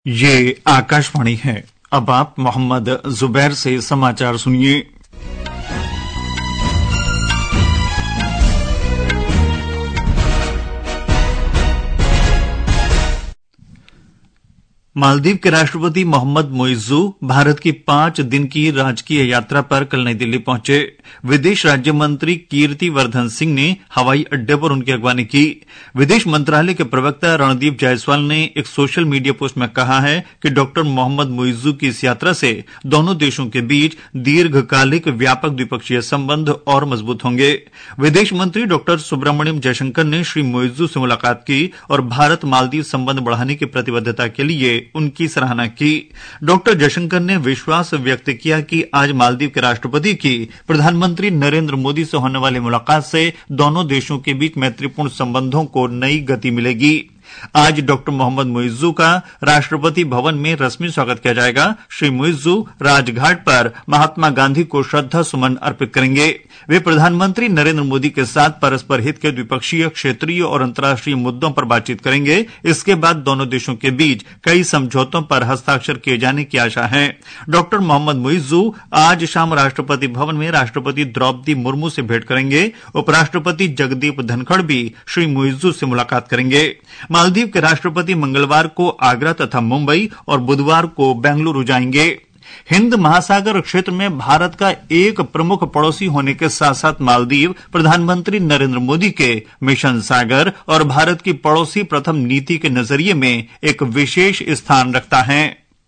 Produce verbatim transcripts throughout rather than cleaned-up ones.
ये आकाशवाणी है। अब आप मोहम्मद जुबैर से समाचार सुनिए। मालदीव के राष्ट्रपति मोहम्मद मुइज्जू भारत की पांच दिन की राजकीय यात्रा पर कल नई दिल्ली पहुंचे। विदेश राज्य मंत्री कीर्ति वर्धन सिंह ने हवाई अड्डे पर उनकी अगवानी की। विदेश मंत्रालय के प्रवक्ता रणदीप जायसवाल ने एक सोशल मीडिया पोस्ट में कहा है कि डॉक्टर मोहम्मद मुइज्जू की इस यात्रा से दोनों देशों के बीच दीर्घकालिक व्यापक द्विपक्षीय संबंध और मजबूत होंगे। विदेश मंत्री डॉक्टर सुब्रमण्यम जयशंकर ने श्री मुइज्जू से मुलाकात की और भारत मालदीव संबंध बढ़ाने की प्रतिबद्धता के लिए उनकी सराहना की। डॉक्टर जयशंकर ने विश्वास व्यक्त किया कि आज मालदीव के राष्ट्रपति की प्रधानमंत्री नरेंद्र मोदी से होने वाली मुलाकात से दोनों देशों के बीच मैत्रीपूर्ण संबंधों को नई गति मिलेगी। आज डॉक्टर मोहम्मद मुइज्जू का राष्ट्रपति भवन में रस्मी स्वागत किया जाएगा। श्री मुइज्जू राजघाट पर महात्मा गांधी को श्रद्धा सुमन अर्पित करेंगे। वे प्रधानमंत्री नरेंद्र मोदी के साथ परस्पर हित के द्विपक्षीय, क्षेत्रीय और अंतर्राष्ट्रीय मुद्दों पर बातचीत करेंगे। इसके बाद दोनों देशों के बीच कई समझौतों पर हस्ताक्षर किए जाने की आशा है। डॉक्टर मोहम्मद मुइज्जू आज शाम राष्ट्रपति भवन में राष्ट्रपति द्रौपदी मुर्मू से भेंट करेंगे। उपराष्ट्रपति जगदीप धनखड़ भी श्री मुइज्जू से मुलाकात करेंगे। मालदीव के राष्ट्रपति मंगलवार को आगरा तथा मुंबई और बुधवार को बेंगलुरु जाएंगे। हिंद महासागर क्षेत्र में भारत का एक प्रमुख पड़ोसी होने के साथ साथ मालदीव प्रधानमंत्री नरेंद्र मोदी के मिशन सागर और भारत की पड़ोसी प्रथम नीति के नजरिए में एक विशेष स्थान रखता है।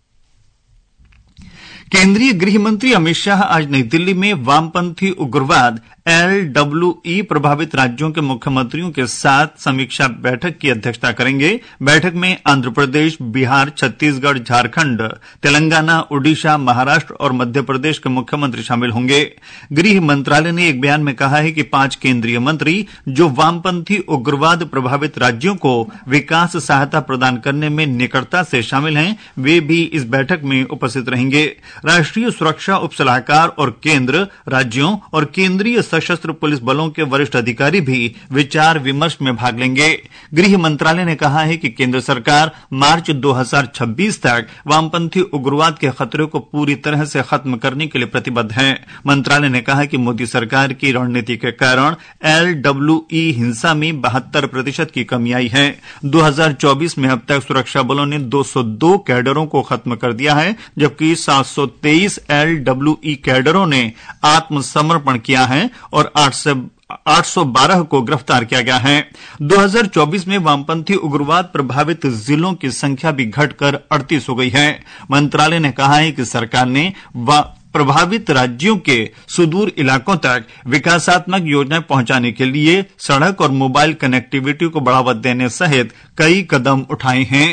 केंद्रीय गृह मंत्री अमित शाह आज नई दिल्ली में वामपंथी उग्रवाद एल डब्ल्यू ई प्रभावित राज्यों के मुख्यमंत्रियों के साथ समीक्षा बैठक की अध्यक्षता करेंगे। बैठक में आंध्र प्रदेश, बिहार, छत्तीसगढ़, झारखंड, तेलंगाना, ओडिशा, महाराष्ट्र और मध्य प्रदेश के मुख्यमंत्री शामिल होंगे। गृह मंत्रालय ने एक बयान में कहा है कि पांच केंद्रीय मंत्री जो वामपंथी उग्रवाद प्रभावित राज्यों को विकास सहायता प्रदान करने में निकटता से शामिल हैं, वे भी इस बैठक में उपस्थित रहेंगे। राष्ट्रीय सुरक्षा उप सलाहकार और केंद्र, राज्यों और केंद्रीय सशस्त्र पुलिस बलों के वरिष्ठ अधिकारी भी विचार विमर्श में भाग लेंगे। गृह मंत्रालय ने कहा है कि केंद्र सरकार मार्च दो हज़ार छब्बीस तक वामपंथी उग्रवाद के खतरे को पूरी तरह से खत्म करने के लिए प्रतिबद्ध है। मंत्रालय ने कहा कि मोदी सरकार की रणनीति के कारण एल डब्ल्यू ई हिंसा में बहत्तर प्रतिशत की कमी आई है। दो हज़ार चौबीस में अब तक सुरक्षा बलों ने दो सौ दो कैडरों को खत्म कर दिया है, जबकि सात सौ तेईस एल डब्ल्यू ई कैडरों ने आत्मसमर्पण किया है और आठ सौ बारह को गिरफ्तार किया गया है। दो हज़ार चौबीस में वामपंथी उग्रवाद प्रभावित जिलों की संख्या भी घटकर अड़तीस हो गई है। मंत्रालय ने कहा है कि सरकार ने प्रभावित राज्यों के सुदूर इलाकों तक विकासात्मक योजनाएं पहुंचाने के लिए सड़क और मोबाइल कनेक्टिविटी को बढ़ावा देने सहित कई कदम उठाए हैं।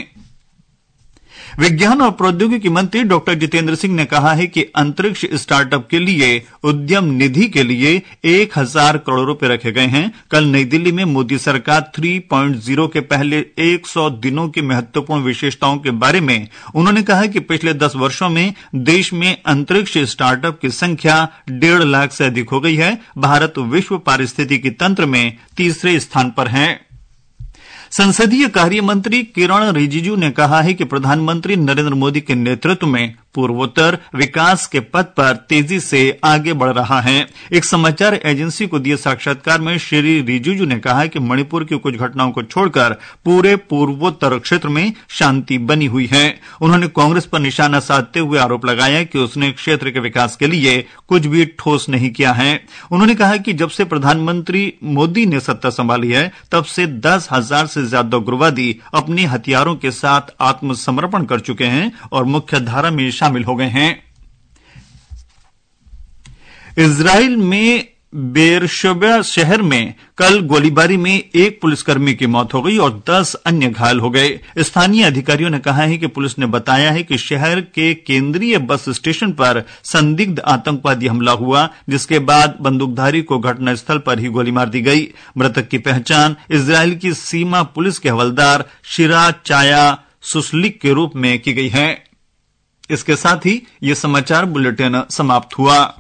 विज्ञान और प्रौद्योगिकी मंत्री डॉक्टर जितेंद्र सिंह ने कहा है कि अंतरिक्ष स्टार्टअप के लिए उद्यम निधि के लिए एक हजार करोड़ रुपए रखे गए हैं। कल नई दिल्ली में मोदी सरकार तीन पॉइंट शून्य के पहले सौ दिनों की महत्वपूर्ण विशेषताओं के बारे में उन्होंने कहा कि पिछले दस वर्षों में देश में अंतरिक्ष स्टार्टअप की संख्या डेढ़ लाख से अधिक हो गई है। भारत विश्व पारिस्थितिकी तंत्र में तीसरे स्थान पर है। संसदीय कार्य मंत्री किरण रिजिजू ने कहा है कि प्रधानमंत्री नरेंद्र मोदी के नेतृत्व में पूर्वोत्तर विकास के पथ पर तेजी से आगे बढ़ रहा है। एक समाचार एजेंसी को दिए साक्षात्कार में श्री रिजिजू ने कहा कि मणिपुर की कुछ घटनाओं को छोड़कर पूरे पूर्वोत्तर क्षेत्र में शांति बनी हुई है। उन्होंने कांग्रेस पर निशाना साधते हुए आरोप लगाया कि उसने क्षेत्र के विकास के लिए कुछ भी ठोस नहीं किया है। उन्होंने कहा कि जब से प्रधानमंत्री मोदी ने सत्ता संभाली है, तब से दस हजार से ज्यादा उग्रवादी अपने हथियारों के साथ आत्मसमर्पण कर चुके हैं और मुख्य धारा में शामिल हो गए हैं। इजराइल में बेरशेबा शहर में कल गोलीबारी में एक पुलिसकर्मी की मौत हो गई और दस अन्य घायल हो गए। स्थानीय अधिकारियों ने कहा है कि पुलिस ने बताया है कि शहर के केंद्रीय बस स्टेशन पर संदिग्ध आतंकवादी हमला हुआ, जिसके बाद बंदूकधारी को घटनास्थल पर ही गोली मार दी गई। मृतक की पहचान इजराइल की सीमा पुलिस के हवलदार शिरा चाया सुसलिक के रूप में की गई है। इसके साथ ही यह समाचार बुलेटिन समाप्त हुआ।